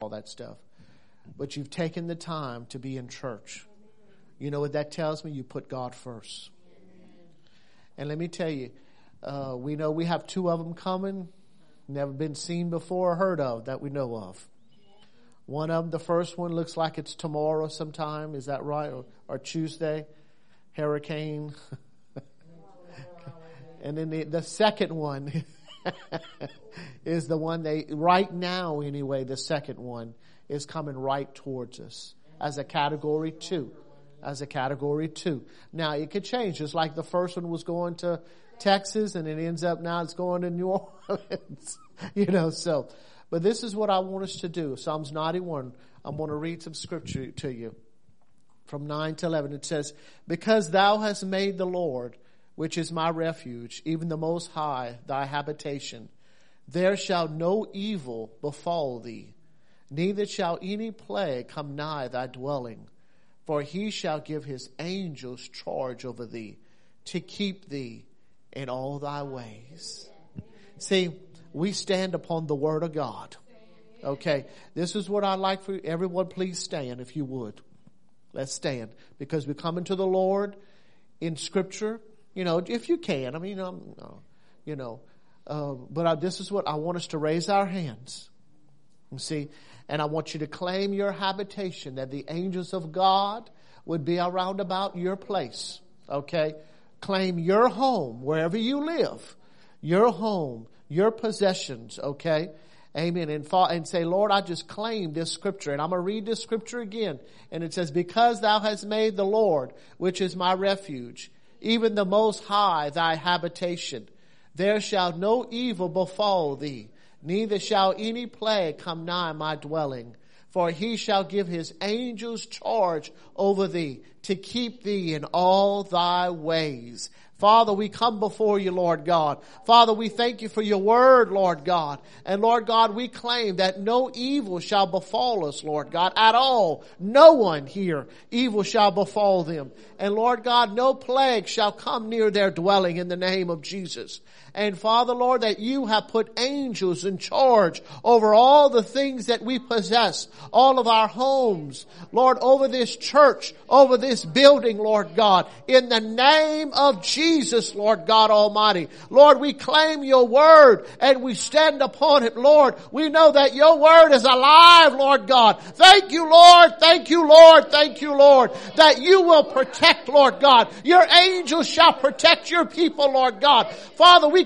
all that stuff. But you've taken the time to be in church. You know what that tells me? You put God first. And let me tell you, we know we have 2 of them coming, never been seen before or heard of that we know of. One of them, the first one, looks like it's tomorrow sometime. Is that right? Or Tuesday? Hurricane. And then the second one is the one right now anyway, the second one is coming right towards us as a category 2. As a category 2. Now it could change, just like the first one was going to Texas and it ends up now it's going to New Orleans. So, but this is what I want us to do. Psalms 91, I'm going to read some scripture to you. From 9 to 11, it says, because thou hast made the Lord, which is my refuge, even the Most High, thy habitation, there shall no evil befall thee, neither shall any plague come nigh thy dwelling. For he shall give his angels charge over thee, to keep thee in all thy ways. See, we stand upon the word of God. Okay, this is what I'd like for everyone. Please stand if you would. Let's stand, because we're coming to the Lord in Scripture. If you can. But this is what I want us to raise our hands. You see, and I want you to claim your habitation, that the angels of God would be around about your place. Okay, claim your home wherever you live, your home, your possessions. Okay. Amen. And say, Lord, I just claim this scripture. And I'm going to read this scripture again. And it says, because thou hast made the Lord, which is my refuge, even the Most High thy habitation, there shall no evil befall thee, neither shall any plague come nigh my dwelling. For he shall give his angels charge over thee, to keep thee in all thy ways. Father, we come before you, Lord God. Father, we thank you for your word, Lord God. And Lord God, we claim that no evil shall befall us, Lord God, at all. No one here, evil shall befall them. And Lord God, no plague shall come near their dwelling in the name of Jesus. And Father, Lord, that you have put angels in charge over all the things that we possess, all of our homes, Lord, over this church, over this building, Lord God, in the name of Jesus, Lord God Almighty. Lord, we claim your word and we stand upon it, Lord. We know that your word is alive, Lord God. Thank you, Lord. Thank you, Lord. Thank you, Lord, that you will protect, Lord God. Your angels shall protect your people, Lord God. Father, we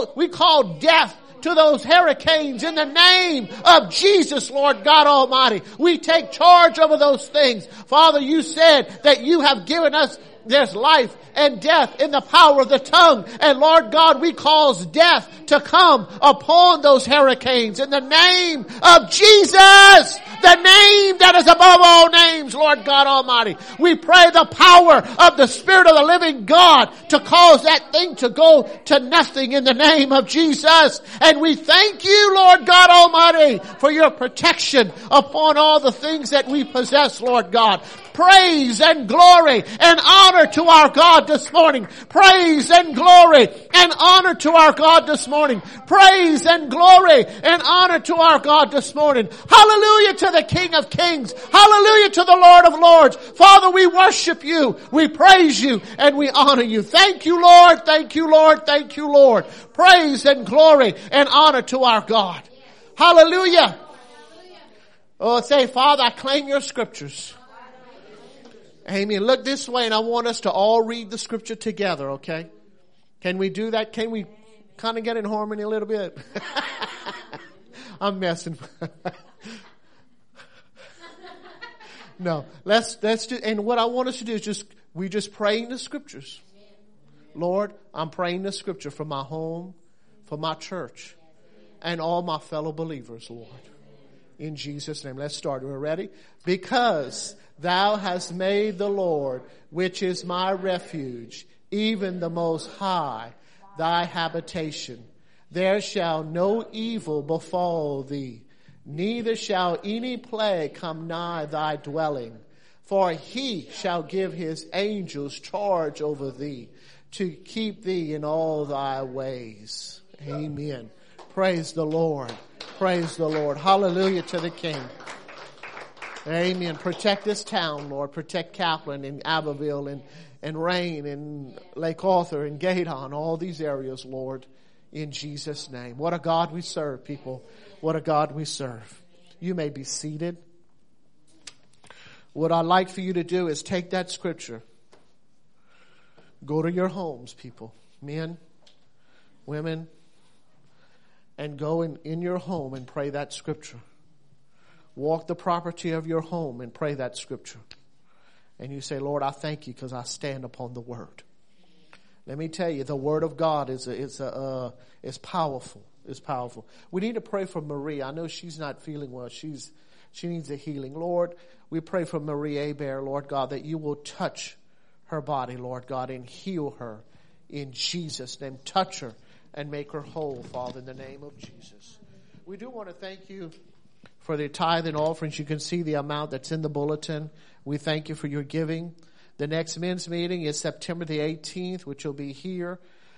call death to those hurricanes in the name of Jesus, Lord God Almighty. We take charge over those things. Father, you said that you have given us, there's life and death in the power of the tongue. And Lord God, we cause death to come upon those hurricanes in the name of Jesus. The name that is above all names, Lord God Almighty. We pray the power of the Spirit of the living God to cause that thing to go to nothing in the name of Jesus. And we thank you, Lord God Almighty, for your protection upon all the things that we possess, Lord God. Praise and glory and honor to our God this morning. Praise and glory and honor to our God this morning. Praise and glory and honor to our God this morning. Hallelujah to the King of Kings. Hallelujah to the Lord of Lords. Father, we worship you. We praise you and we honor you. Thank you, Lord. Thank you, Lord. Thank you, Lord. Praise and glory and honor to our God. Hallelujah. Oh, say, Father, I claim your scriptures. Amen. Look this way, and I want us to all read the scripture together, okay? Can we do that? Can we kind of get in harmony a little bit? I'm messing. No, let's do, and what I want us to do is we just pray in the scriptures. Lord, I'm praying the scripture for my home, for my church, and all my fellow believers, Lord. In Jesus' name. Let's start. We're ready? Because thou hast made the Lord, which is my refuge, even the Most High, thy habitation. There shall no evil befall thee, neither shall any plague come nigh thy dwelling. For he shall give his angels charge over thee, to keep thee in all thy ways. Amen. Praise the Lord. Praise the Lord. Hallelujah to the King. Amen. Protect this town, Lord. Protect Kaplan and Abbeville and Rain and Lake Arthur and Gaydon, all these areas, Lord, in Jesus' name. What a God we serve, people. What a God we serve. You may be seated. What I'd like for you to do is take that scripture. Go to your homes, people. Men, women, and go in your home and pray that scripture. Walk the property of your home and pray that scripture. And you say, Lord, I thank you because I stand upon the word. Let me tell you, the word of God is powerful. It's powerful. We need to pray for Marie. I know she's not feeling well. She needs a healing. Lord, we pray for Marie Hebert, Lord God, that you will touch her body, Lord God, and heal her in Jesus' name. Touch her and make her whole, Father, in the name of Jesus. We do want to thank you for the tithe and offerings. You can see the amount that's in the bulletin. We thank you for your giving. The next men's meeting is September the 18th, which will be here.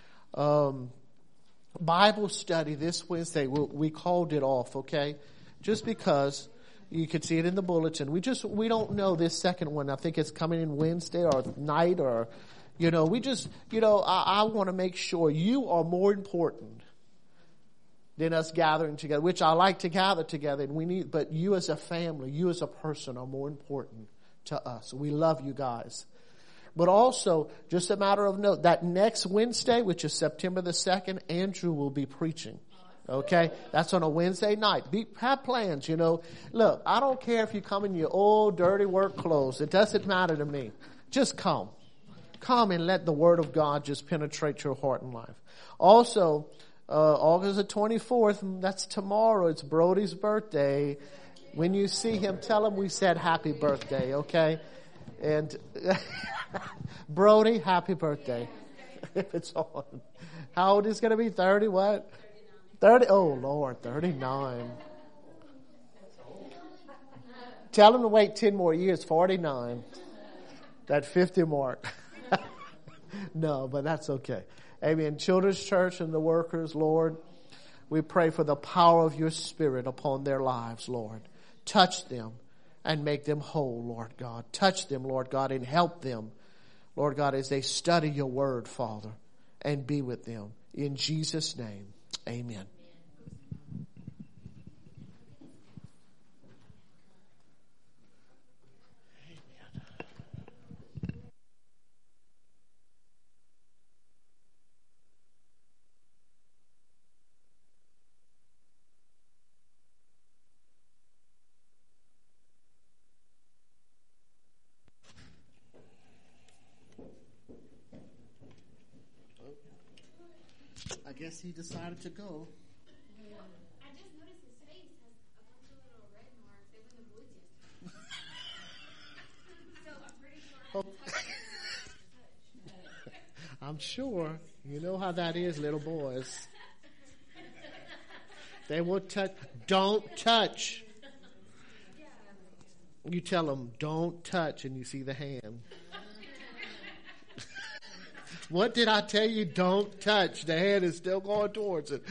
Bible study this Wednesday. We called it off, okay? Just because you could see it in the bulletin. We don't know this second one. I think it's coming in Wednesday or night or, I want to make sure you are more important than us gathering together, which I like to gather together but you as a family, you as a person are more important to us. We love you guys. But also, just a matter of note, that next Wednesday, which is September the 2nd, Andrew will be preaching. Okay? That's on a Wednesday night. Have plans, Look, I don't care if you come in your old, dirty work clothes. It doesn't matter to me. Just come. Come and let the word of God just penetrate your heart and life. Also, August the 24th, that's tomorrow. It's Brody's birthday. When you see him, tell him we said happy birthday, okay? And Brody, happy birthday. If it's on. How old is he going to be? 30 what? 30? Oh, Lord, 39. Tell him to wait 10 more years, 49. That 50 mark. No, but that's okay. Amen. Children's Church and the workers, Lord, we pray for the power of your Spirit upon their lives, Lord. Touch them and make them whole, Lord God. Touch them, Lord God, and help them, Lord God, as they study your word, Father, and be with them. In Jesus' name, amen. I guess he decided to go. I just noticed his face has a bunch of little red marks. They were in the woods yesterday. So I'm pretty sure I'm sure. You know how that is, little boys. They will touch. Don't touch. You tell them, don't touch, and you see the hand. What did I tell you? Don't touch. The hand is still going towards it.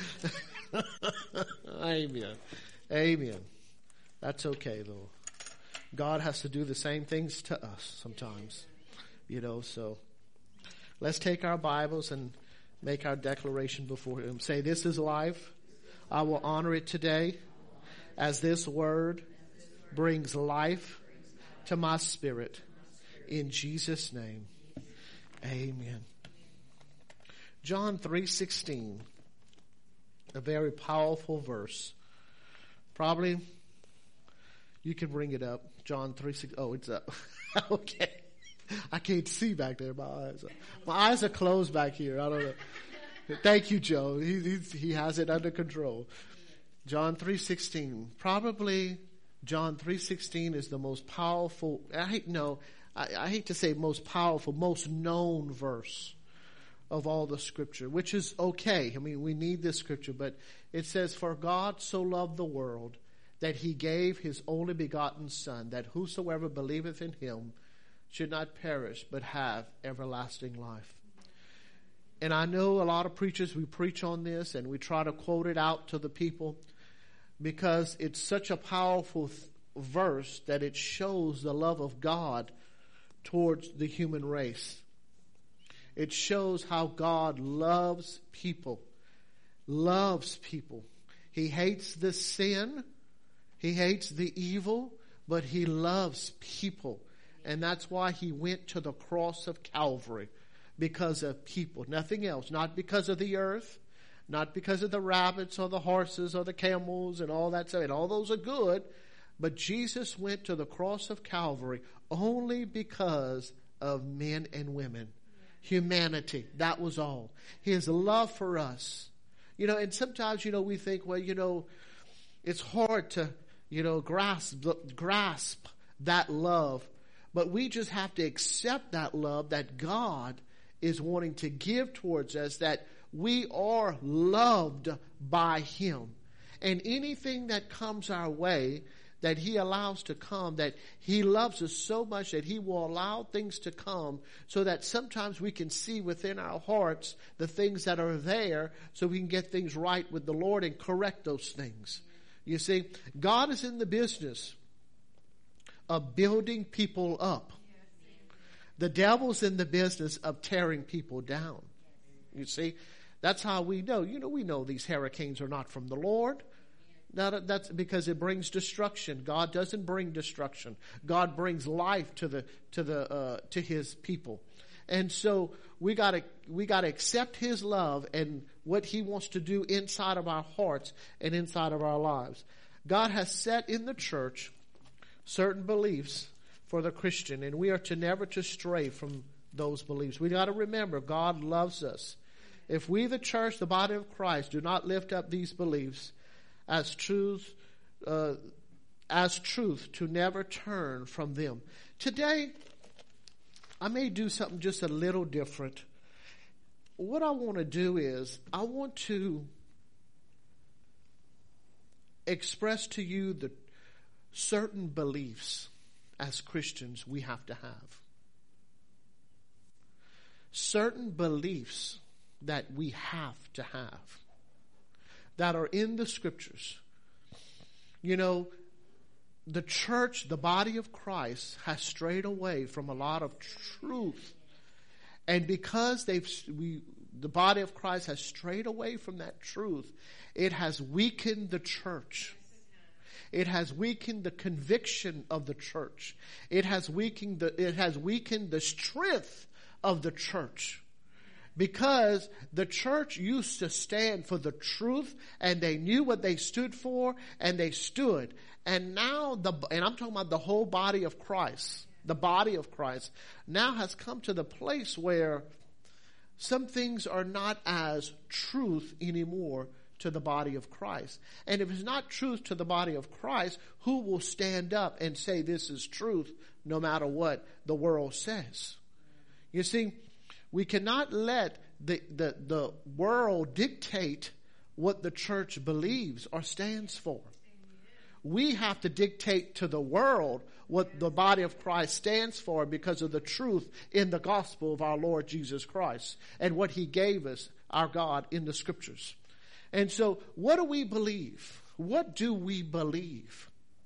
Amen. Amen. That's okay, though. God has to do the same things to us sometimes. So let's take our Bibles and make our declaration before Him. Say, this is life. I will honor it today as this word brings life to my spirit. In Jesus' name, amen. John 3:16, a very powerful verse. Probably you can bring it up. John 3:16. Oh, it's up. Okay. I can't see back there. My eyes are closed back here. I don't know. Thank you, Joe. He has it under control. John 3:16. Probably John 3:16 is the most powerful. I hate to say most powerful, most known verse of all the scripture, which is okay. I mean, we need this scripture, but it says, for God so loved the world that he gave his only begotten Son, that whosoever believeth in him should not perish, but have everlasting life. And I know a lot of preachers, we preach on this and we try to quote it out to the people because it's such a powerful verse that it shows the love of God towards the human race. It shows how God loves people. Loves people. He hates the sin. He hates the evil, but he loves people. And that's why he went to the cross of Calvary, because of people, nothing else. Not because of the earth, not because of the rabbits or the horses or the camels and all that stuff. And all those are good, but Jesus went to the cross of Calvary only because of men and women. Humanity, that was all. His love for us. And sometimes, we think, well, it's hard to, grasp that love. But we just have to accept that love that God is wanting to give towards us, that we are loved by him. And anything that comes our way, that he allows to come, that he loves us so much that he will allow things to come so that sometimes we can see within our hearts the things that are there so we can get things right with the Lord and correct those things. You see, God is in the business of building people up. The devil's in the business of tearing people down. You see, that's how we know. We know these hurricanes are not from the Lord. Now that's because it brings destruction. God doesn't bring destruction. God brings life to his people. And so we gotta accept his love and what he wants to do inside of our hearts and inside of our lives. God has set in the church certain beliefs for the Christian, and we are to never to stray from those beliefs. We got to remember God loves us. If we, the church, the body of Christ, do not lift up these beliefs as truth, to never turn from them. Today, I may do something just a little different. What I want to do is I want to express to you the certain beliefs as Christians we have to have. Certain beliefs that we have to have that are in the scriptures. The church, the body of Christ, has strayed away from a lot of truth. And because the body of Christ has strayed away from that truth, it has weakened the church. It has weakened the conviction of the church. It has weakened the strength of the church. Because the church used to stand for the truth, and they knew what they stood for, and they stood. And now and I'm talking about the whole body of Christ. The body of Christ now has come to the place where some things are not as truth anymore to the body of Christ. And if it's not truth to the body of Christ, who will stand up and say this is truth no matter what the world says? You see, we cannot let the world dictate what the church believes or stands for. We have to dictate to the world what the body of Christ stands for because of the truth in the gospel of our Lord Jesus Christ and what he gave us, our God, in the scriptures. And so what do we believe? What do we believe?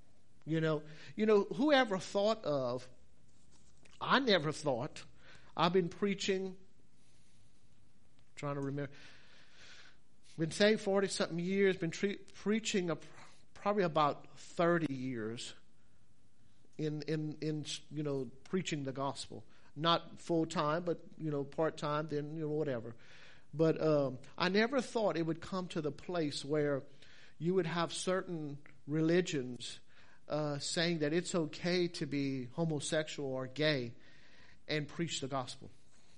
Whoever thought of, I never thought, I've been preaching, trying to remember, been saved 40-something years, been preaching probably about 30 years in preaching the gospel. Not full-time, but, part-time, then, whatever. But I never thought it would come to the place where you would have certain religions saying that it's okay to be homosexual or gay and preach the gospel.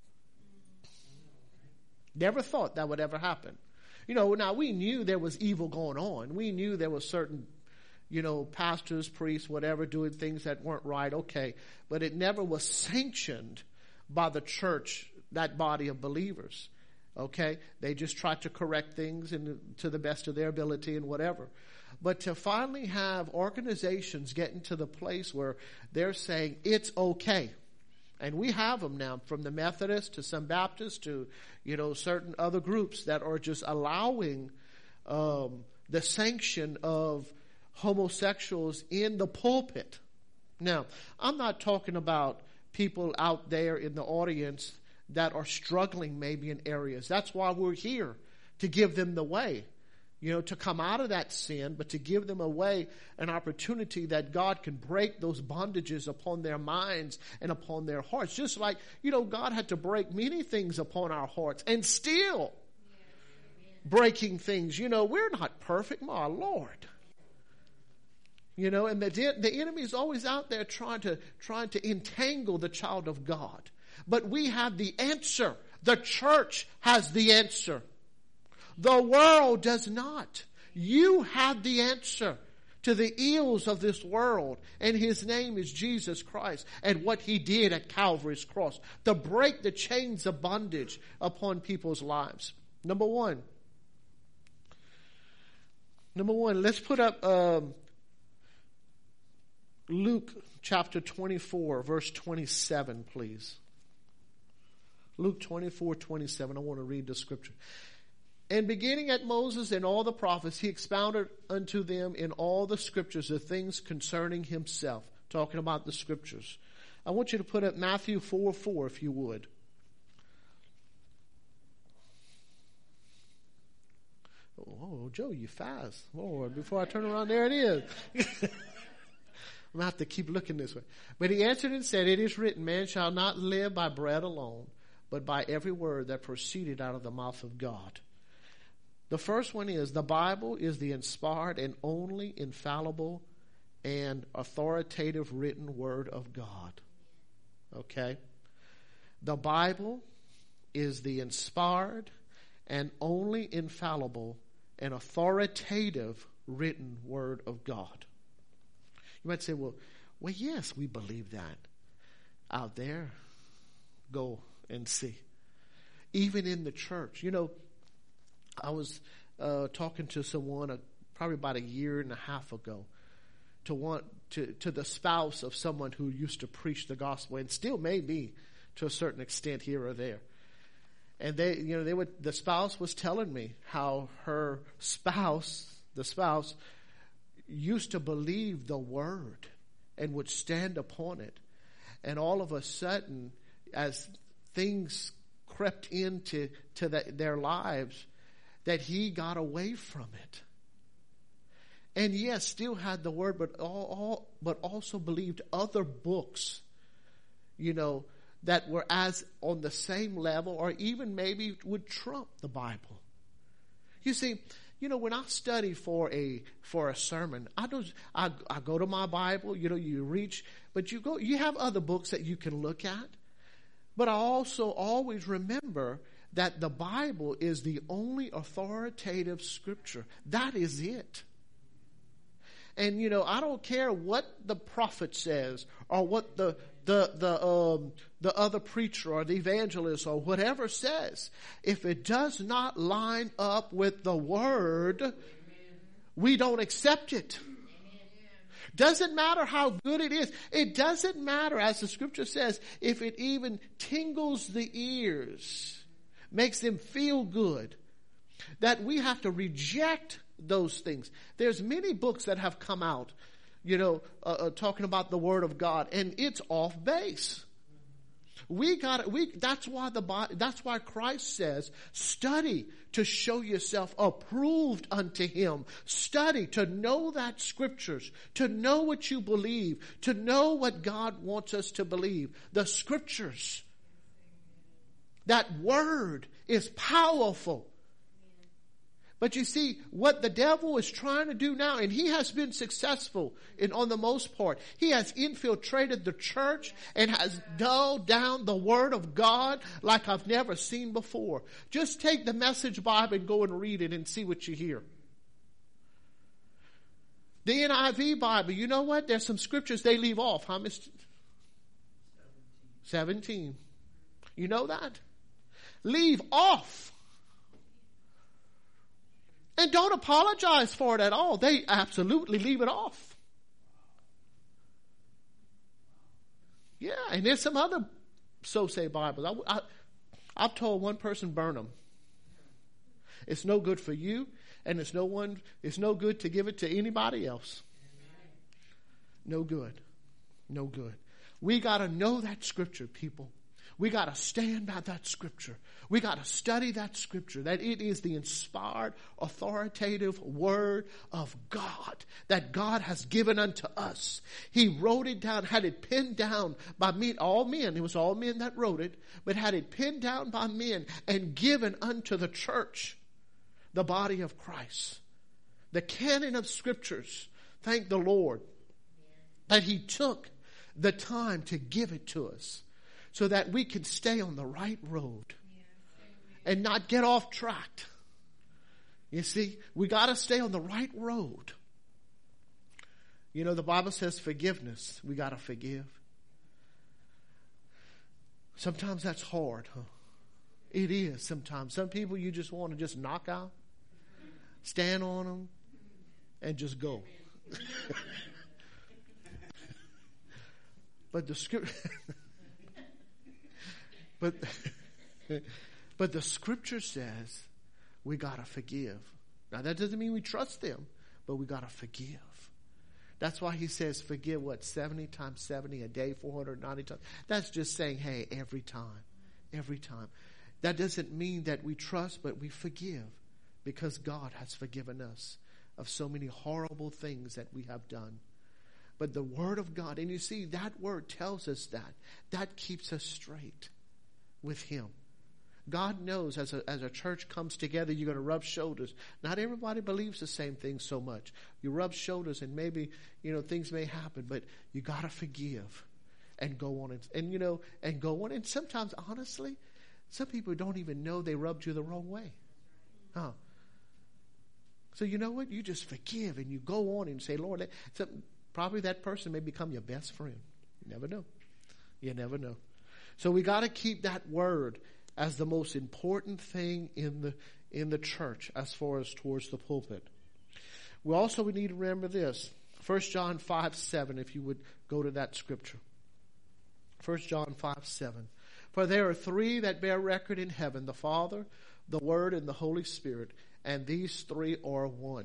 Never thought that would ever happen. Now we knew there was evil going on. We knew there was certain, pastors, priests, whatever, doing things that weren't right, okay. But it never was sanctioned by the church, that body of believers. Okay? They just tried to correct things to the best of their ability and whatever. But to finally have organizations getting to the place where they're saying it's okay. And we have them now, from the Methodists to some Baptists to, certain other groups that are just allowing the sanction of homosexuals in the pulpit. Now, I'm not talking about people out there in the audience that are struggling maybe in areas. That's why we're here, to give them the way, to come out of that sin, but to give them a way, an opportunity that God can break those bondages upon their minds and upon their hearts. Just like, God had to break many things upon our hearts, and still breaking things. We're not perfect, my Lord. And the enemy is always out there trying to entangle the child of God. But we have the answer. The church has the answer. The world does not. You have the answer to the ills of this world. And his name is Jesus Christ, and what he did at Calvary's cross to break the chains of bondage upon people's lives. Number one, let's put up Luke chapter 24, verse 27, please. Luke 24:27. I want to read the scripture. And beginning at Moses and all the prophets, he expounded unto them in all the scriptures the things concerning himself. Talking about the scriptures. I want you to put up Matthew 4:4, if you would. Oh, Joe, you fast. Lord, before I turn around, there it is. I'm going to have to keep looking this way. But he answered and said, it is written, man shall not live by bread alone, but by every word that proceeded out of the mouth of God. The first one is, the Bible is the inspired and only infallible and authoritative written word of God. Okay? The Bible is the inspired and only infallible and authoritative written word of God. You might say, well, yes, we believe that. Out there, go and see. Even in the church. I was talking to someone probably about a year and a half ago to the spouse of someone who used to preach the gospel, and still may be to a certain extent here or there. And the spouse was telling me how the spouse used to believe the word and would stand upon it. And all of a sudden, as things crept into their lives, that he got away from it. And yes, still had the word, but also believed other books, that were as on the same level, or even maybe would trump the Bible. You see, when I study for a sermon, I go to my Bible. You reach, but you have other books that you can look at. But I also always remember that the Bible is the only authoritative scripture. That is it. And I don't care what the prophet says, or what the other preacher or the evangelist or whatever says. If it does not line up with the word, we don't accept it. Doesn't matter how good it is. It doesn't matter, as the scripture says, if it even tingles the ears, makes them feel good, that we have to reject those things. There's many books that have come out, talking about the Word of God, and it's off base. That's why Christ says, study to show yourself approved unto him. Study to know that scriptures, to know what you believe, to know what God wants us to believe. The scriptures. That word is powerful. But you see, what the devil is trying to do now, and he has been successful on the most part. He has infiltrated the church and has dulled down the word of God like I've never seen before. Just take the Message Bible and go and read it and see what you hear. The NIV Bible, you know what? There's some scriptures they leave off. How much? 17. You know that? Leave off. And don't apologize for it at all. They absolutely leave it off. Yeah, and there's some other so-say Bibles. I've told one person, burn them. It's no good for you, and it's no good to give it to anybody else. No good. No good. We got to know that scripture, people. We got to stand by that scripture. We got to study that scripture, that it is the inspired, authoritative word of God that God has given unto us. He wrote it down, had it pinned down by all men. It was all men that wrote it, but had it pinned down by men and given unto the church, the body of Christ. The canon of scriptures, thank the Lord, that He took the time to give it to us, so that we can stay on the right road and not get off track. You see, we got to stay on the right road. You know, the Bible says forgiveness. We got to forgive. Sometimes that's hard, huh? It is sometimes. Some people you just want to just knock out, stand on them, and just go. But the scripture... But the scripture says we got to forgive. Now that doesn't mean we trust them, but we got to forgive. That's why He says forgive 70 times 70 a day, 490 times. That's just saying, hey, every time. Every time. That doesn't mean that we trust, but we forgive, because God has forgiven us of so many horrible things that we have done. But the Word of God, and you see, that Word tells us that keeps us straight with Him. God knows as a church comes together, you're going to rub shoulders. Not everybody believes the same thing so much. You rub shoulders and maybe, things may happen, but you got to forgive and go on and go on. And sometimes, honestly, some people don't even know they rubbed you the wrong way. Huh? So you know what? You just forgive and you go on and say, Lord, probably that person may become your best friend. You never know. You never know. So we got to keep that word as the most important thing in the church as far as towards the pulpit. We need to remember this. 1 John 5:7, if you would go to that scripture. 1 John 5:7. For there are three that bear record in heaven, the Father, the Word, and the Holy Spirit, and these three are one.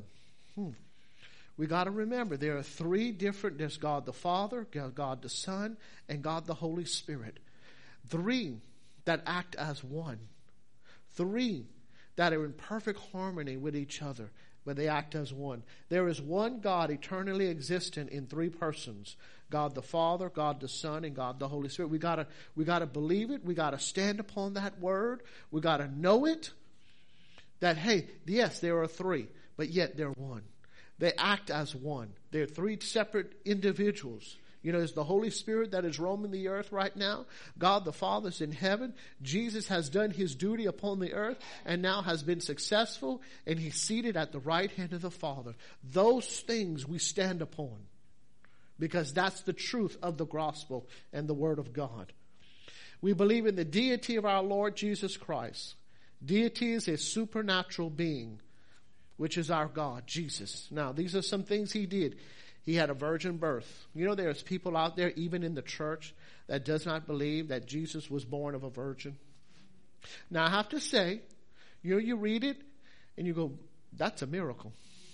We got to remember there are three different, there's God the Father, God the Son, and God the Holy Spirit. Three that act as one. Three that are in perfect harmony with each other, but they act as one. There is one God eternally existent in three persons. God the Father, God the Son, and God the Holy Spirit. We gotta believe it. We gotta stand upon that word. We gotta know it. That, hey, yes, there are three, but yet they're one. They act as one. They're three separate individuals. It's the Holy Spirit that is roaming the earth right now. God the Father is in heaven. Jesus has done His duty upon the earth and now has been successful, and He's seated at the right hand of the Father. Those things we stand upon, because that's the truth of the gospel and the Word of God. We believe in the deity of our Lord Jesus Christ. Deity is a supernatural being, which is our God, Jesus. Now, these are some things He did. He had a virgin birth. There's people out there, even in the church, that does not believe that Jesus was born of a virgin. Now, I have to say, you read it and you go, that's a miracle.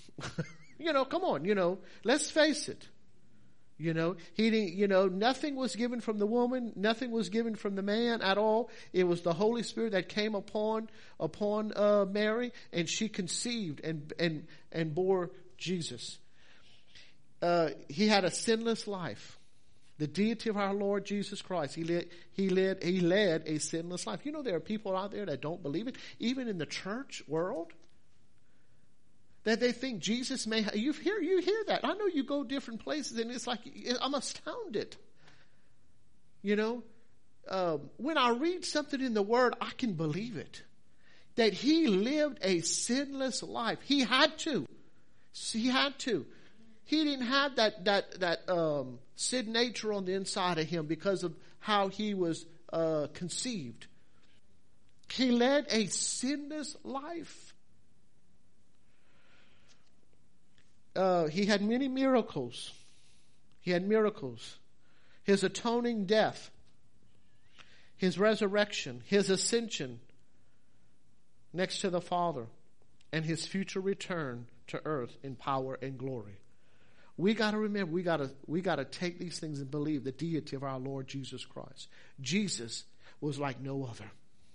Come on, let's face it. He didn't, nothing was given from the woman, nothing was given from the man at all. It was the Holy Spirit that came upon Mary, and she conceived and bore Jesus. He had a sinless life. The deity of our Lord Jesus Christ. He led a sinless life. There are people out there that don't believe it, even in the church world, that they think Jesus may have, you hear that. I know you go different places and it's like, I'm astounded. When I read something in the Word, I can believe it. That He lived a sinless life. He had to. He didn't have that sin nature on the inside of Him because of how He was conceived. He led a sinless life. He had many miracles. His atoning death, His resurrection, His ascension next to the Father, and His future return to earth in power and glory. We got to remember, we got to take these things and believe the deity of our Lord Jesus Christ. Jesus was like no other.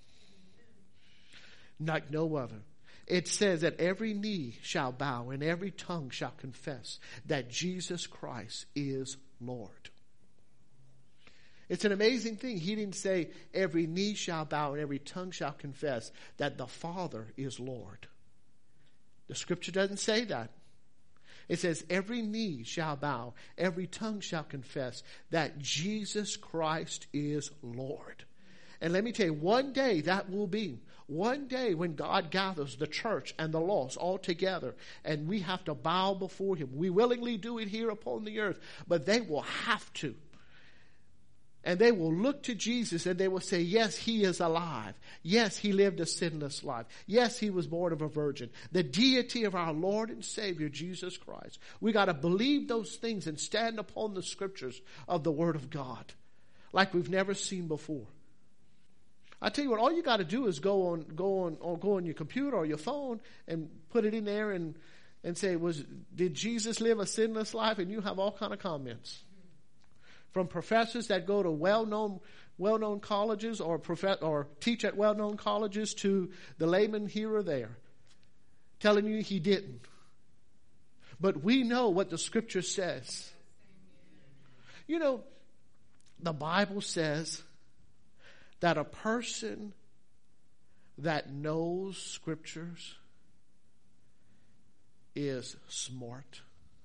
Like no other. It says that every knee shall bow and every tongue shall confess that Jesus Christ is Lord. It's an amazing thing. He didn't say every knee shall bow and every tongue shall confess that the Father is Lord. The scripture doesn't say that. It says every knee shall bow, every tongue shall confess that Jesus Christ is Lord. And let me tell you, one day that will be. One day when God gathers the church and the lost all together and we have to bow before him. We willingly do it here upon the earth, but they will have to. And they will look to Jesus and they will say, yes, he is alive. Yes, he lived a sinless life. Yes, he was born of a virgin. The deity of our Lord and Savior, Jesus Christ. We got to believe those things and stand upon the scriptures of the Word of God like we've never seen before. I tell you what, all you got to do is go on your computer or your phone and put it in there and say, did Jesus live a sinless life? And you have all kind of comments. From professors that go to well-known colleges or teach at well-known colleges to the layman here or there, telling you he didn't. But we know what the scripture says. You know, the Bible says that a person that knows scriptures is smart.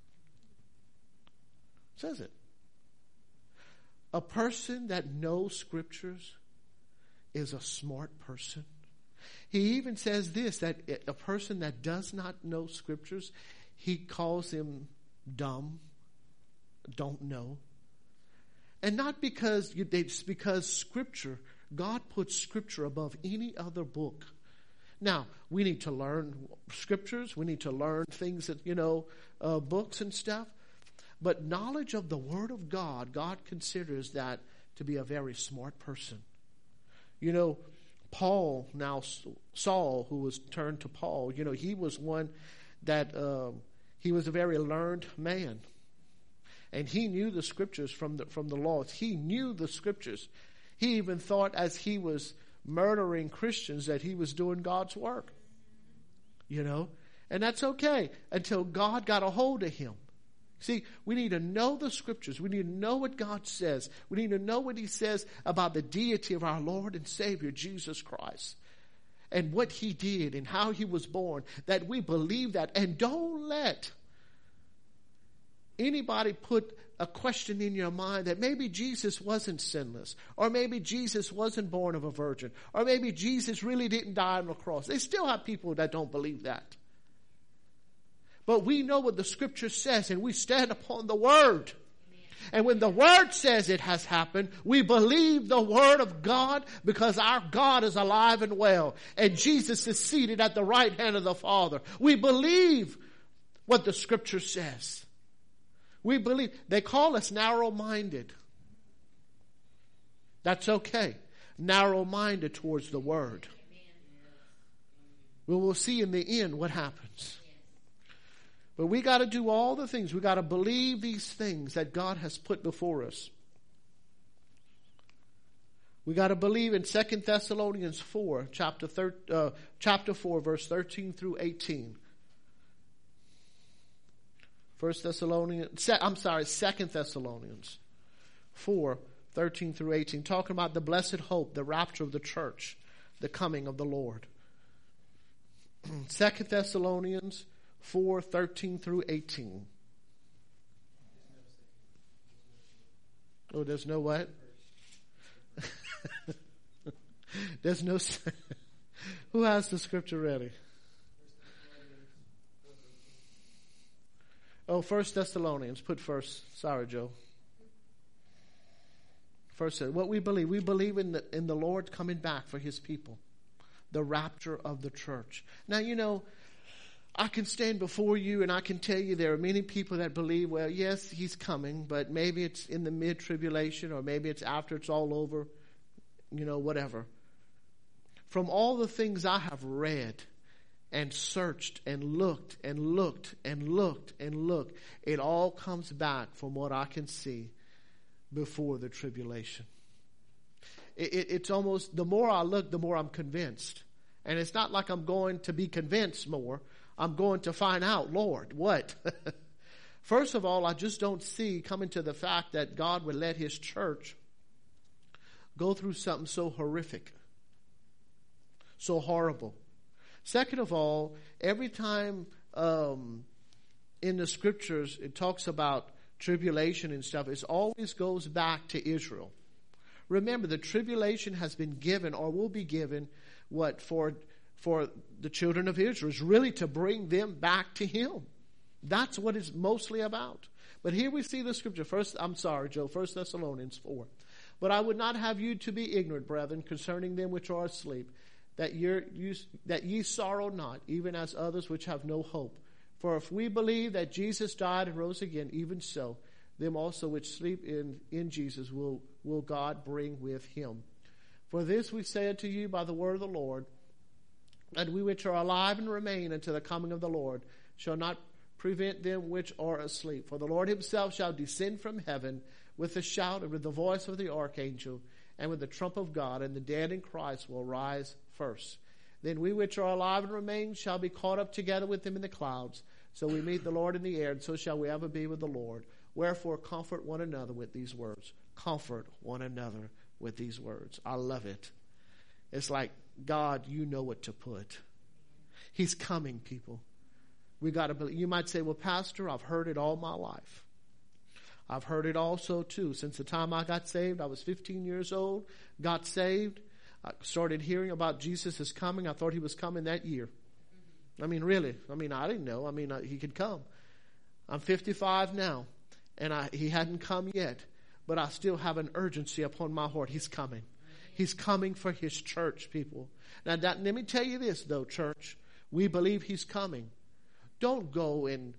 It says it. A person that knows scriptures is a smart person. He even says this, that a person that does not know scriptures, he calls him dumb, don't know. And not because, it's because scripture, God puts scripture above any other book. Now, we need to learn scriptures. We need to learn things that, books and stuff. But knowledge of the Word of God, God considers that to be a very smart person. You know, Paul, now Saul, who was turned to Paul, he was one that, he was a very learned man. And he knew the scriptures from the laws. He knew the scriptures. He even thought as he was murdering Christians that he was doing God's work. And that's okay until God got a hold of him. See, we need to know the scriptures. We need to know what God says. We need to know what he says about the deity of our Lord and Savior, Jesus Christ. And what he did and how he was born. That we believe that. And don't let anybody put a question in your mind that maybe Jesus wasn't sinless. Or maybe Jesus wasn't born of a virgin. Or maybe Jesus really didn't die on the cross. They still have people that don't believe that. But we know what the scripture says and we stand upon the word. And when the word says it has happened, we believe the word of God because our God is alive and well. And Jesus is seated at the right hand of the Father. We believe what the scripture says. We believe. They call us narrow-minded. That's okay. Narrow-minded towards the word. We will see in the end what happens. But we got to do all the things. We got to believe these things that God has put before us. We got to believe in 2 Thessalonians 4, chapter 4, verse 13 through 18. 2 Thessalonians 4, 13 through 18. Talking about the blessed hope, the rapture of the church, the coming of the Lord. 2 Thessalonians 4, 13 through 18. Oh, there's no what? There's no... Who has the scripture ready? Oh, 1 Thessalonians. Put first. Sorry, Joe. First, what we believe. We believe in the Lord coming back for his people. The rapture of the church. Now, I can stand before you and I can tell you there are many people that believe, well, yes, he's coming, but maybe it's in the mid-tribulation or maybe it's after it's all over, whatever. From all the things I have read and searched and looked and looked and looked and looked, it all comes back from what I can see before the tribulation. It's almost, the more I look, the more I'm convinced. And it's not like I'm going to be convinced more. I'm going to find out, Lord, what? First of all, I just don't see coming to the fact that God would let his church go through something so horrific, so horrible. Second of all, every time in the scriptures it talks about tribulation and stuff, it always goes back to Israel. Remember, the tribulation has been given or will be given for the children of Israel. It's really to bring them back to him. That's what it's mostly about. But here we see the scripture. 1 Thessalonians 4. But I would not have you to be ignorant, brethren, concerning them which are asleep, that ye sorrow not, even as others which have no hope. For if we believe that Jesus died and rose again, even so, them also which sleep in Jesus will God bring with him. For this we say unto you by the word of the Lord, that we which are alive and remain until the coming of the Lord shall not prevent them which are asleep. For the Lord himself shall descend from heaven with a shout and with the voice of the archangel and with the trump of God, and the dead in Christ will rise first. Then we which are alive and remain shall be caught up together with them in the clouds. So we meet the Lord in the air, and so shall we ever be with the Lord. Wherefore comfort one another with these words. Comfort one another with these words. I love it. It's like, God, you know what to put. He's coming, people. We got to believe. You might say, well, Pastor, I've heard it all my life. I've heard it also too. Since the time I got saved, I was 15 years old, got saved. I started hearing about Jesus is coming. I thought he was coming that year. I mean, really. I didn't know. He could come. I'm 55 now, and he hadn't come yet. But I still have an urgency upon my heart. He's coming. He's coming for his church, people. Now, let me tell you this, though, church. We believe he's coming. Don't go and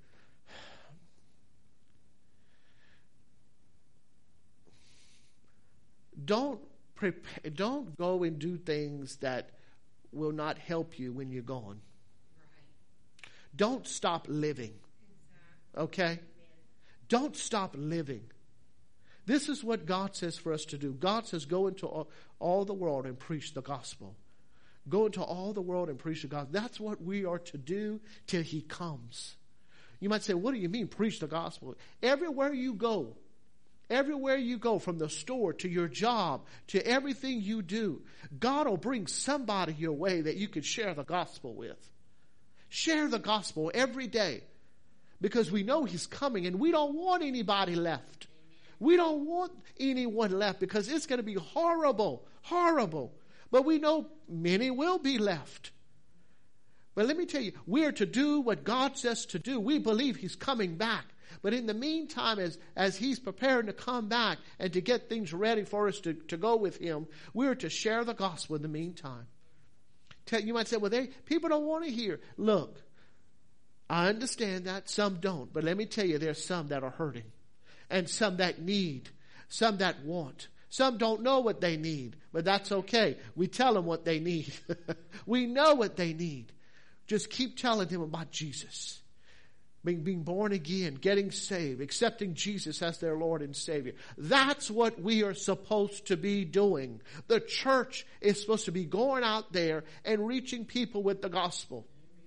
don't go and do things that will not help you when you're gone. Right. Don't stop living. Okay? Don't stop living. This is what God says for us to do. God says, go into all the world and preach the gospel. Go into all the world and preach the gospel. That's what we are to do till he comes. You might say, what do you mean preach the gospel? Everywhere you go, from the store to your job to everything you do, God will bring somebody your way that you can share the gospel with. Share the gospel every day, because we know he's coming and we don't want anybody left. We don't want anyone left because it's going to be horrible, horrible. But we know many will be left. But let me tell you, we are to do what God says to do. We believe he's coming back. But in the meantime, as he's preparing to come back and to get things ready for us to go with him, we're to share the gospel in the meantime. You might say, well, people don't want to hear. Look, I understand that. Some don't. But let me tell you, there's some that are hurting. And some that need. Some that want. Some don't know what they need. But that's okay. We tell them what they need. We know what they need. Just keep telling them about Jesus. Being born again, getting saved, accepting Jesus as their Lord and Savior. That's what we are supposed to be doing. The church is supposed to be going out there and reaching people with the gospel.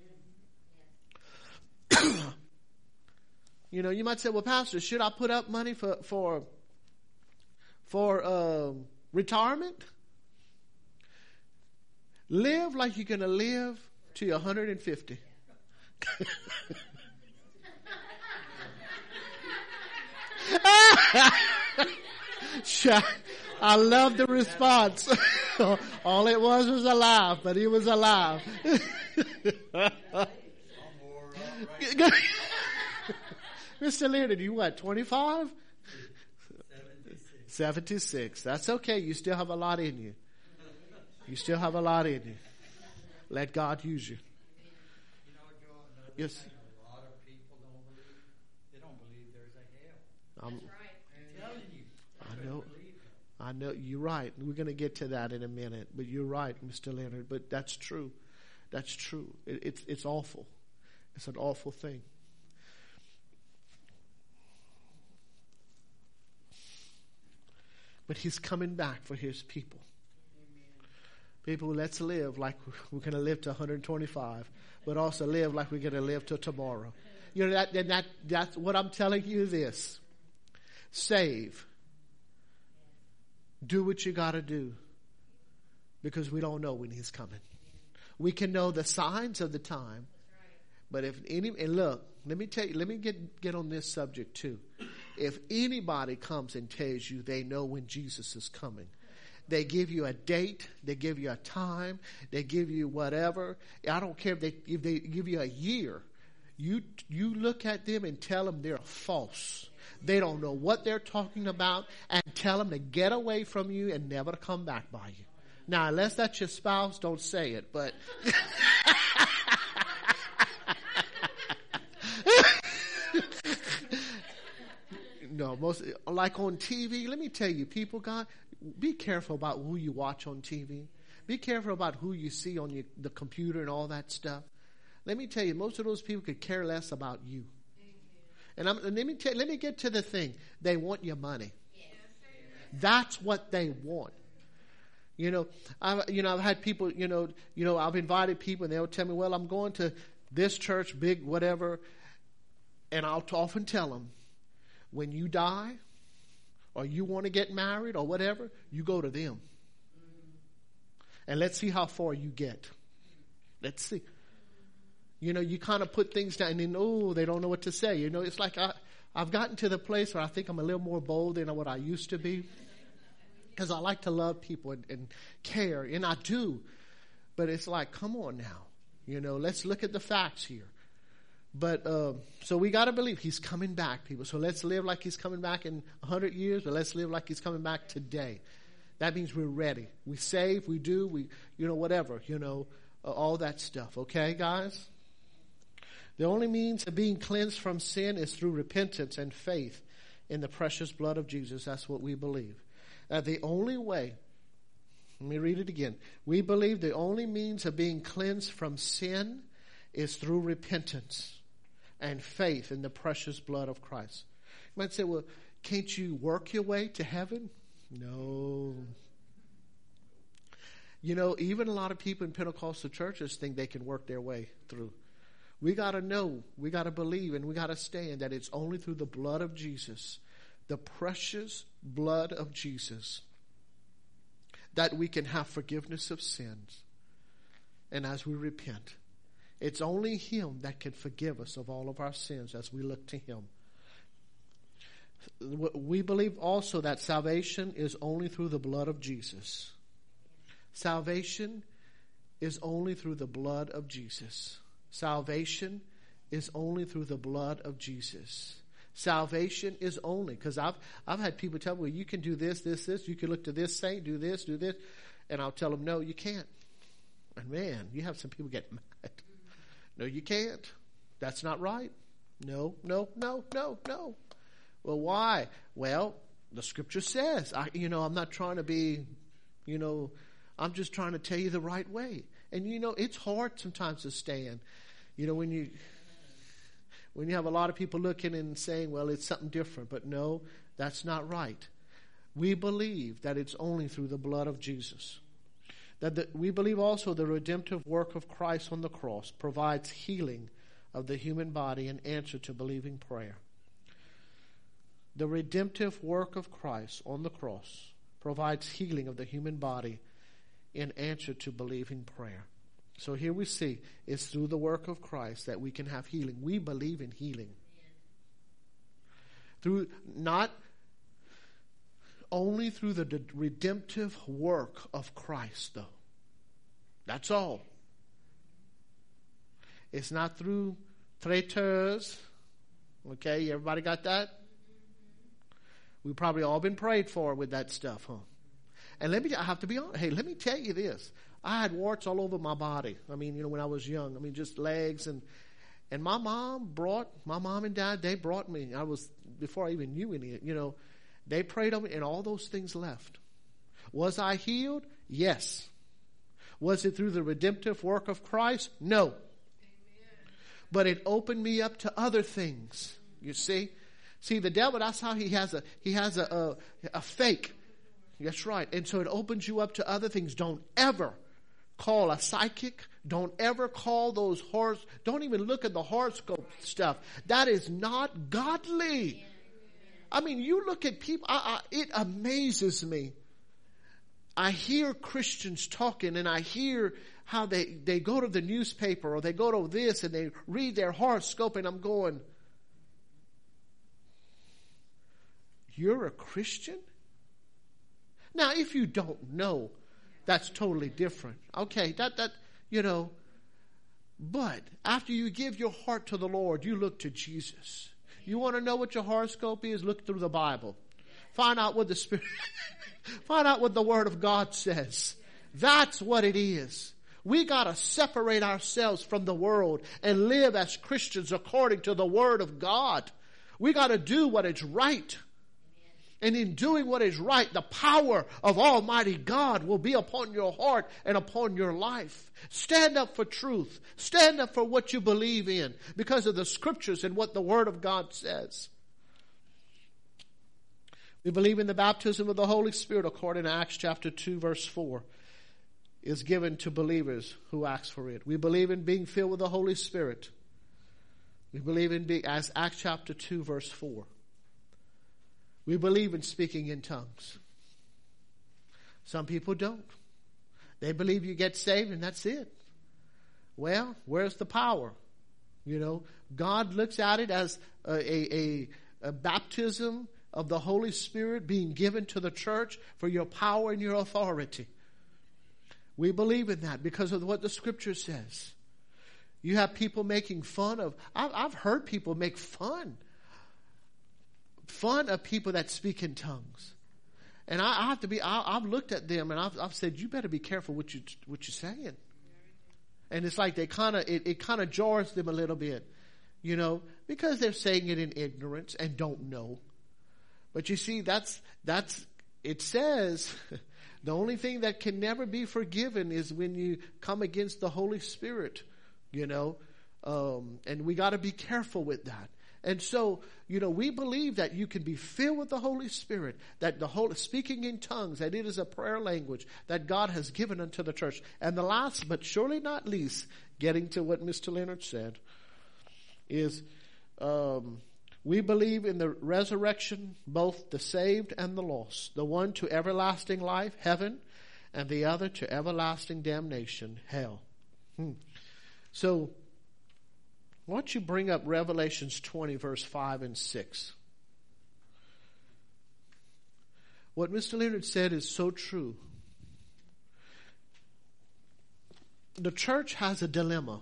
You might say, well, Pastor, should I put up money for retirement? Live like you're going to live to 150. I love the response. All it was a laugh, but he was alive. Mr. Leonard, you what, 25? 76. That's okay. You still have a lot in you. You still have a lot in you. Let God use you. Yes. A lot of people don't believe there's a hell. That's right. I'm telling you. I know. You're right. We're going to get to that in a minute. But you're right, Mr. Leonard. But that's true. That's true. It's awful. It's an awful thing. But he's coming back for his people. People, let's live like we're going to live to 125, but also live like we're going to live till tomorrow. You know, that's what I'm telling you this. Save. Do what you got to do, because we don't know when he's coming. We can know the signs of the time, but and look, let me tell you, let me get on this subject too. If anybody comes and tells you they know when Jesus is coming, they give you a date, they give you a time, they give you whatever. I don't care if they give you a year. You look at them and tell them they're false. They don't know what they're talking about, and tell them to get away from you and never to come back by you. Now, unless that's your spouse, don't say it, but no, most like on TV, let me tell you, people, God, be careful about who you watch on TV. Be careful about who you see on the computer and all that stuff. Let me tell you, most of those people could care less about you. And let me get to the thing. They want your money. That's what they want. I've had people, I've invited people and they'll tell me, well, I'm going to this church, big, whatever. And I'll often tell them, when you die or you want to get married or whatever, you go to them. And let's see how far you get. Let's see. You kind of put things down and then, they don't know what to say. It's like I've gotten to the place where I think I'm a little more bold than what I used to be. Because I like to love people and care, and I do. But it's like, come on now. Let's look at the facts here. But so we got to believe he's coming back, people. So let's live like he's coming back in 100 years, but let's live like he's coming back today. That means we're ready. We save, we do, whatever, all that stuff. Okay, guys? The only means of being cleansed from sin is through repentance and faith in the precious blood of Jesus. That's what we believe. The only way, let me read it again. We believe the only means of being cleansed from sin is through repentance and faith in the precious blood of Christ. You might say, well, can't you work your way to heaven? No. Even a lot of people in Pentecostal churches think they can work their way through. We got to know, we got to believe, and we got to stand that it's only through the blood of Jesus, the precious blood of Jesus, that we can have forgiveness of sins. And as we repent, it's only him that can forgive us of all of our sins as we look to him. We believe also that salvation is only through the blood of Jesus. Salvation is only through the blood of Jesus. Salvation is only through the blood of Jesus. Salvation is only, because I've had people tell me, well, you can do this. You can look to this saint, do this. And I'll tell them, no, you can't. And man, you have some people get mad. No, you can't. That's not right. No. Well, why? Well, the scripture says, I'm not trying to be, I'm just trying to tell you the right way. And it's hard sometimes to stand. When you have a lot of people looking and saying, well, it's something different. But no, that's not right. We believe that it's only through the blood of Jesus. We believe also the redemptive work of Christ on the cross provides healing of the human body in answer to believing prayer. The redemptive work of Christ on the cross provides healing of the human body in answer to believing prayer. So here we see it's through the work of Christ that we can have healing. We believe in healing. Not only through the redemptive work of Christ, though. That's all. It's not through traiteurs. Okay, everybody got that? We've probably all been prayed for with that stuff, huh? And I have to be honest. Hey, let me tell you this. I had warts all over my body. When I was young. Just legs and my mom and dad, they brought me. Before I even knew any, they prayed on me and all those things left. Was I healed? Yes. Was it through the redemptive work of Christ? No. But it opened me up to other things. You see? See, the devil, that's how he has a fake. That's right. And so it opens you up to other things. Don't ever call a psychic. Don't ever call those don't even look at the horoscope stuff. That is not godly. I mean, you look at people, it amazes me. I hear Christians talking, and I hear how they go to the newspaper or they go to this and they read their horoscope, and I'm going, you're a Christian? Now, if you don't know, that's totally different. Okay, but after you give your heart to the Lord, you look to Jesus. You want to know what your horoscope is? Look through the Bible. Find out what the Spirit, find out what the Word of God says. That's what it is. We got to separate ourselves from the world and live as Christians according to the Word of God. We got to do what is right. And in doing what is right, the power of Almighty God will be upon your heart and upon your life. Stand up for truth. Stand up for what you believe in because of the Scriptures and what the Word of God says. We believe in the baptism of the Holy Spirit according to Acts chapter 2 verse 4 is given to believers who ask for it. We believe in being filled with the Holy Spirit. We believe in being, as Acts chapter 2 verse 4. We believe in speaking in tongues. Some people don't. They believe you get saved and that's it. Well, where's the power? God looks at it as a baptism of the Holy Spirit being given to the church for your power and your authority. We believe in that because of what the Scripture says. You have people making fun of, I've heard people make fun of people that speak in tongues. And I've looked at them and I've said, you better be careful what you're saying. And it's like it kind of jars them a little bit, because they're saying it in ignorance and don't know. But you see, it says the only thing that can never be forgiven is when you come against the Holy Spirit, and we got to be careful with that. And so, we believe that you can be filled with the Holy Spirit, that speaking in tongues, that it is a prayer language that God has given unto the church. And the last, but surely not least, getting to what Mr. Leonard said, is we believe in the resurrection, both the saved and the lost. The one to everlasting life, heaven, and the other to everlasting damnation, hell. So, why don't you bring up Revelations 20, verse 5 and 6? What Mr. Leonard said is so true. The church has a dilemma.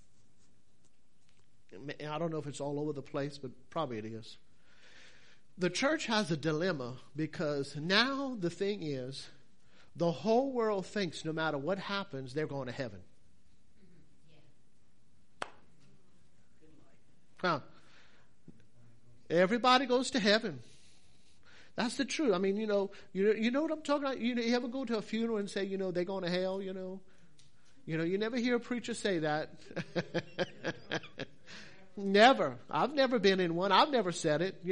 I don't know if it's all over the place, but probably it is. The church has a dilemma because now the thing is, the whole world thinks no matter what happens, they're going to heaven. Huh. Everybody goes to heaven. That's the truth. I mean, you know what I'm talking about? You ever go to a funeral and say, they're going to hell, you never hear a preacher say that. Never. I've never been in one. I've never said it,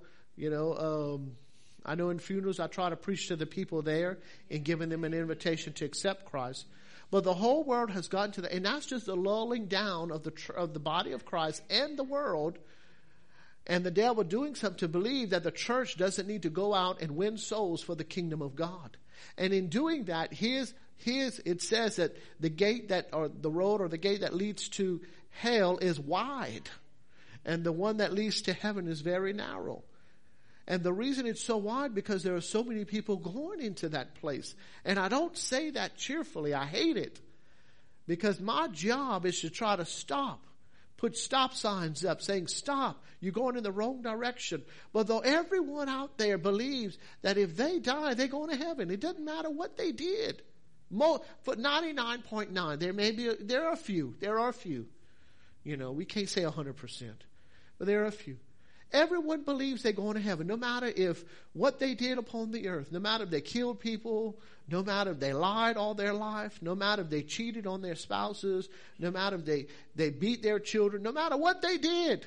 I know in funerals I try to preach to the people there and giving them an invitation to accept Christ. But the whole world has gotten to that, and that's just the lulling down of the body of Christ and the world, and the devil doing something to believe that the church doesn't need to go out and win souls for the kingdom of God. And in doing that, it says that the gate the road or the gate that leads to hell is wide, and the one that leads to heaven is very narrow. And the reason it's so wide because there are so many people going into that place. And I don't say that cheerfully. I hate it. Because my job is to try to put stop signs up saying, stop, you're going in the wrong direction. But though everyone out there believes that if they die, they're going to heaven. It doesn't matter what they did. For 99.9, there are a few. We can't say 100%, but there are a few. Everyone believes they're going to heaven, no matter if what they did upon the earth, no matter if they killed people, no matter if they lied all their life, no matter if they cheated on their spouses, no matter if they beat their children, no matter what they did.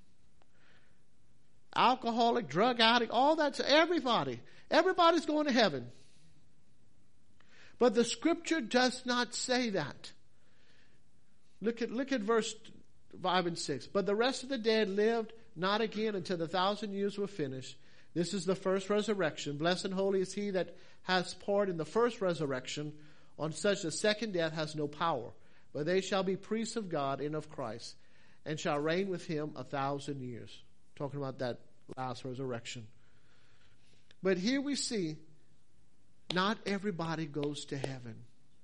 Alcoholic, drug addict, all that's everybody. Everybody's going to heaven. But the scripture does not say that. Look at verse 5 and 6. But the rest of the dead lived not again until the 1,000 years were finished. This is the first resurrection. Blessed and holy is he that has part in the first resurrection. On such the second death has no power. But they shall be priests of God and of Christ, and shall reign with him 1,000 years. Talking about that last resurrection. But here we see, not everybody goes to heaven.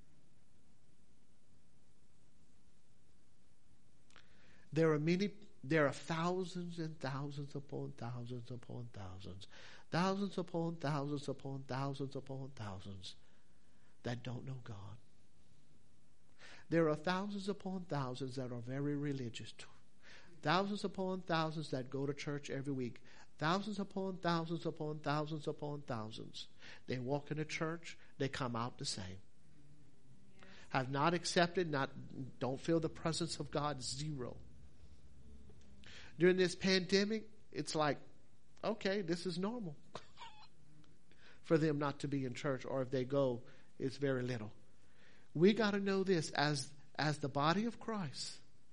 There are thousands and thousands upon thousands upon thousands, thousands upon thousands upon thousands upon thousands that don't know God. There are thousands upon thousands that are very religious. Thousands upon thousands that go to church every week. Thousands upon thousands upon thousands upon thousands. They walk into church, they come out the same. Have not accepted, don't feel the presence of God, zero. During this pandemic, it's like, okay, this is normal for them not to be in church, or if they go, it's very little. We got to know this as the body of Christ,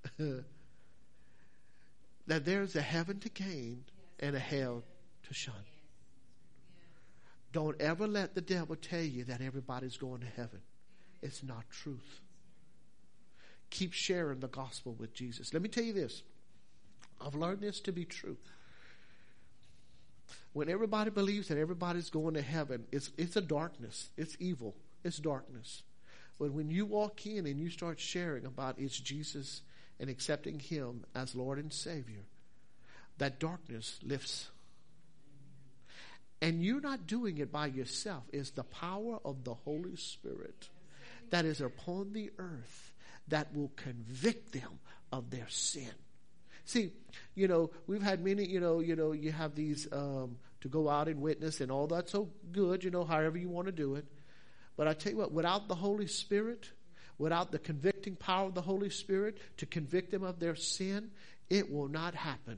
that there's a heaven to gain and a hell to shun. Don't ever let the devil tell you that everybody's going to heaven. It's not truth. Keep sharing the gospel with Jesus. Let me tell you this. I've learned this to be true. When everybody believes that everybody's going to heaven, it's a darkness. It's evil. It's darkness. But when you walk in and you start sharing about it's Jesus and accepting him as Lord and Savior, that darkness lifts. And you're not doing it by yourself. It's the power of the Holy Spirit that is upon the earth that will convict them of their sin. See, we've had many, you have these to go out and witness and all that's so good, however you want to do it. But I tell you what, without the Holy Spirit, without the convicting power of the Holy Spirit to convict them of their sin, it will not happen.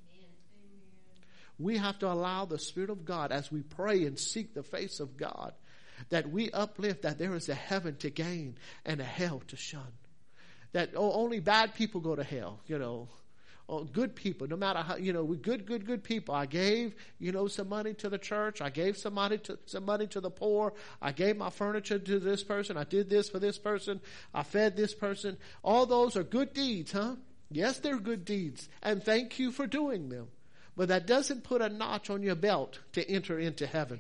We have to allow the Spirit of God, as we pray and seek the face of God, that we uplift that there is a heaven to gain and a hell to shun. That only bad people go to hell, good people, no matter how, we good people. I gave, some money to the church. I gave some money to the poor. I gave my furniture to this person. I did this for this person. I fed this person. All those are good deeds, huh? Yes, they're good deeds. And thank you for doing them. But that doesn't put a notch on your belt to enter into heaven.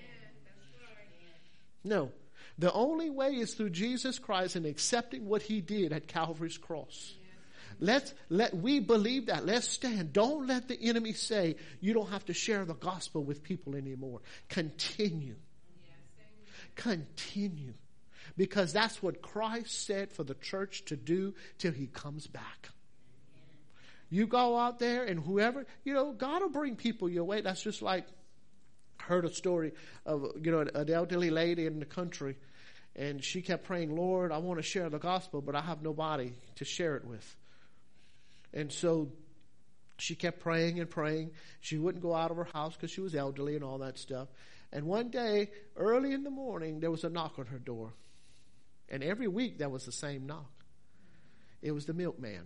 No. The only way is through Jesus Christ and accepting what he did at Calvary's cross. We believe that. Let's stand. Don't let the enemy say you don't have to share the gospel with people anymore. Continue. Continue. Because that's what Christ said for the church to do till he comes back. You go out there and whoever, God will bring people your way. That's just like, I heard a story of, an elderly lady in the country, and she kept praying, Lord, I want to share the gospel, but I have nobody to share it with. And so she kept praying and praying. She wouldn't go out of her house because she was elderly and all that stuff. And one day, early in the morning, there was a knock on her door. And every week there was the same knock. It was the milkman.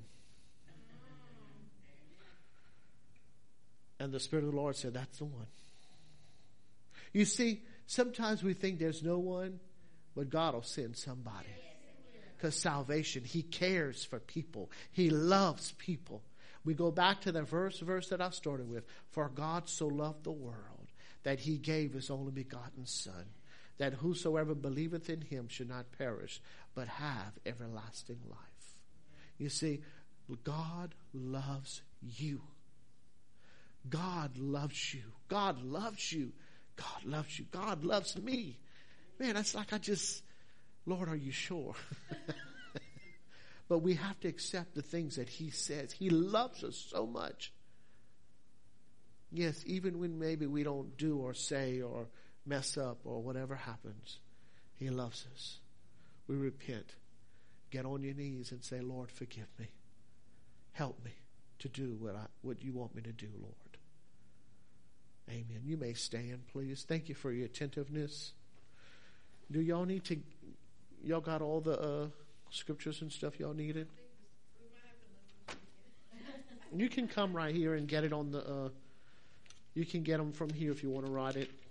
And the Spirit of the Lord said, that's the one. You see, sometimes we think there's no one, but God will send somebody. Because salvation, he cares for people. He loves people. We go back to the verse that I started with. For God so loved the world that he gave his only begotten Son, that whosoever believeth in him should not perish, but have everlasting life. You see, God loves you. God loves you. God loves you. God loves you. God loves me. Man, that's like Lord, are you sure? But we have to accept the things that he says. He loves us so much. Yes, even when maybe we don't do or say or mess up or whatever happens, He loves us. We repent. Get on your knees and say, Lord, forgive me. Help me to do what you want me to do, Lord. Amen. You may stand, please. Thank you for your attentiveness. Do y'all need to, y'all got all the scriptures and stuff y'all needed? You can come right here and get it on the, you can get them from here if you want to write it.